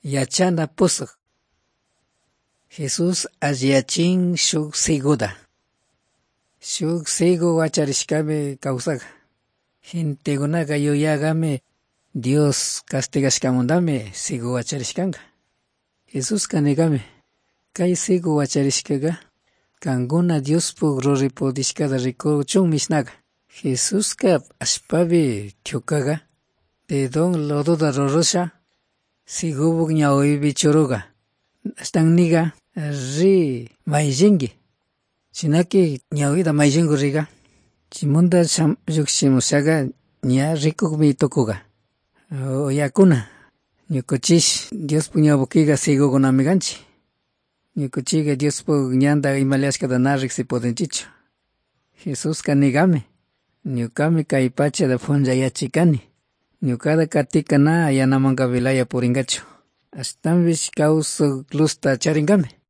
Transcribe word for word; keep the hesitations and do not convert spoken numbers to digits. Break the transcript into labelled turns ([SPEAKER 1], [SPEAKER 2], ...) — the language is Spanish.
[SPEAKER 1] Yachana pusuq. Jesús alliyachin shuk siguda. Shuk sigu wacharishkami kawsaq. Gentekunaka yuyagami Dios castigashkamundami sigu wacharishkanqa. Jesús kanigami kay sigu wacharishkaqa kankuna Diospuk ruripudishkata rikuchun mishnaka. Jesuska ashpapi thukaqa dedon lododa rurusha sigubuk ñawipi churuqa ashtannika ri mayllinki shinaki ñawita mayllinku riqa chimunta llukshimushaqa ña rikukmi tukuqa uyakuna ñukanchik Diospuk ñawpakika sigukunami kanchik ñukanchik Diospuk ñanta imalashkata na riqsipudinchikchu Jesuska nigami ñukami kay pachata punchayachikani ñukata katika na yanamankapi laya purinkachu ashtawanpish kawsak luzta charinkami.